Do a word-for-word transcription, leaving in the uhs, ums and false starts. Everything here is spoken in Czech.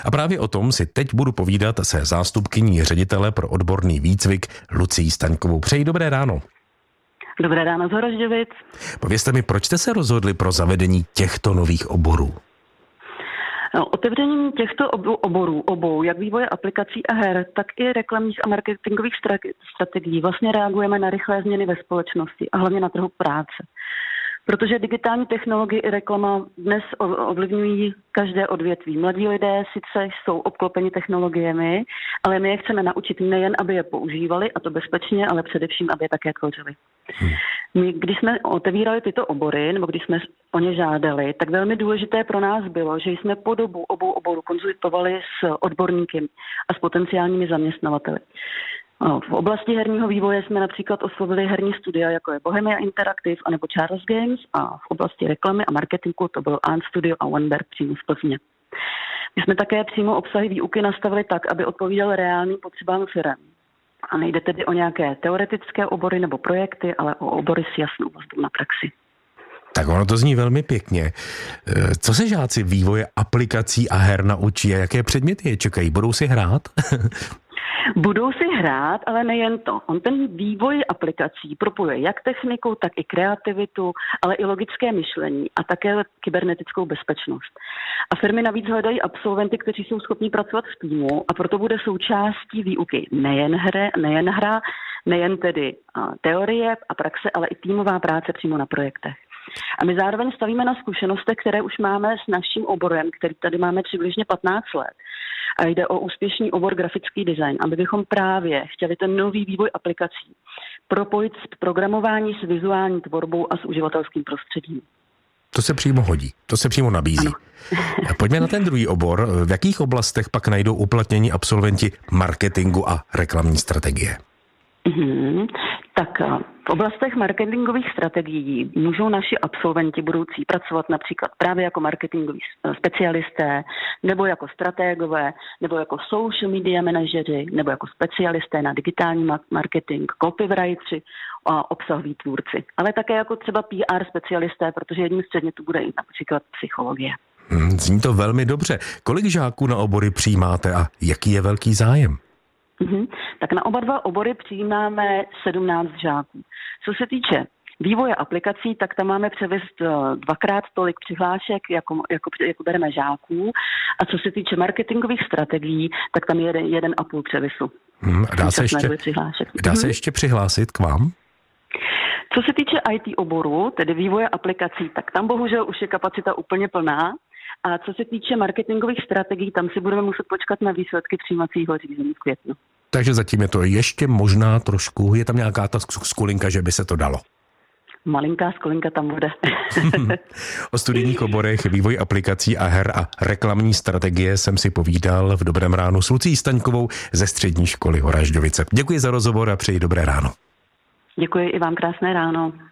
A právě o tom si teď budu povídat se zástupkyní ředitele pro odborný výcvik Lucií Staňkovou. Přeji dobré ráno. Dobré ráno z Horožďovic. Povězte mi, proč jste se rozhodli pro zavedení těchto nových oborů? No, otevřením těchto oborů, obou, jak vývoje aplikací a her, tak i reklamních a marketingových strategií vlastně reagujeme na rychlé změny ve společnosti a hlavně na trhu práce. Protože digitální technologie i reklama dnes ovlivňují každé odvětví. Mladí lidé sice jsou obklopeni technologiemi, ale my je chceme naučit nejen, aby je používali, a to bezpečně, ale především, aby je také tvořili. Hmm. My, když jsme otevírali tyto obory, nebo když jsme o ně žádali, tak velmi důležité pro nás bylo, že jsme po dobu obou oborů konzultovali s odborníky a s potenciálními zaměstnavateli. V oblasti herního vývoje jsme například oslovili herní studia, jako je Bohemia Interactive anebo Charles Games, a v oblasti reklamy a marketingu to bylo Ant Studio a Wonberg přímo z Plzně. My jsme také přímo obsahy výuky nastavili tak, aby odpovídal reálným potřebám firem. A nejde tedy o nějaké teoretické obory nebo projekty, ale o obory s jasnou vazbou na praxi. Tak ono to zní velmi pěkně. Co se žáci vývoje aplikací a her naučí a jaké předměty je čekají? Budou si hrát? Budou si hrát, ale nejen to. On ten vývoj aplikací propojuje jak techniku, tak i kreativitu, ale i logické myšlení a také kybernetickou bezpečnost. A firmy navíc hledají absolventy, kteří jsou schopni pracovat v týmu, a proto bude součástí výuky nejen hra, nejen hra, nejen tedy teorie a praxe, ale i týmová práce přímo na projektech. A my zároveň stavíme na zkušenostech, které už máme s naším oborem, který tady máme přibližně patnáct let. A jde o úspěšný obor grafický design, aby bychom právě chtěli ten nový vývoj aplikací propojit s programování, s vizuální tvorbou a s uživatelským prostředím. To se přímo hodí, to se přímo nabízí. Ano. Pojďme na ten druhý obor. V jakých oblastech pak najdou uplatnění absolventi marketingu a reklamní strategie? Mm-hmm. Tak v oblastech marketingových strategií můžou naši absolventi budoucí pracovat například právě jako marketingoví specialisté, nebo jako strategové, nebo jako social media manažeři, nebo jako specialisté na digitální marketing, copywriteri a obsahoví tvůrci. Ale také jako třeba P R specialisté, protože jedním z předmětů bude i například psychologie. Hmm, zní to velmi dobře. Kolik žáků na obory přijímáte a jaký je velký zájem? Mm-hmm. Tak na oba dva obory přijímáme sedmnáct žáků. Co se týče vývoje aplikací, tak tam máme převést dvakrát tolik přihlášek, jako, jako, jako bereme žáků. A co se týče marketingových strategií, tak tam je jeden, jeden a půl převisu. Hmm, dá se ještě, dá se ještě přihlásit k vám? Co se týče í té oboru, tedy vývoje aplikací, tak tam bohužel už je kapacita úplně plná. A co se týče marketingových strategií, tam si budeme muset počkat na výsledky přijímacího řízení v květnu. Takže zatím je to ještě možná trošku, je tam nějaká ta skulinka, že by se to dalo. Malinká skulinka tam bude. O studijních oborech vývoj aplikací a her a reklamní strategie jsem si povídal v Dobrém ránu s Lucií Staňkovou ze Střední školy Horažďovice. Děkuji za rozhovor a přeji dobré ráno. Děkuji i vám, krásné ráno.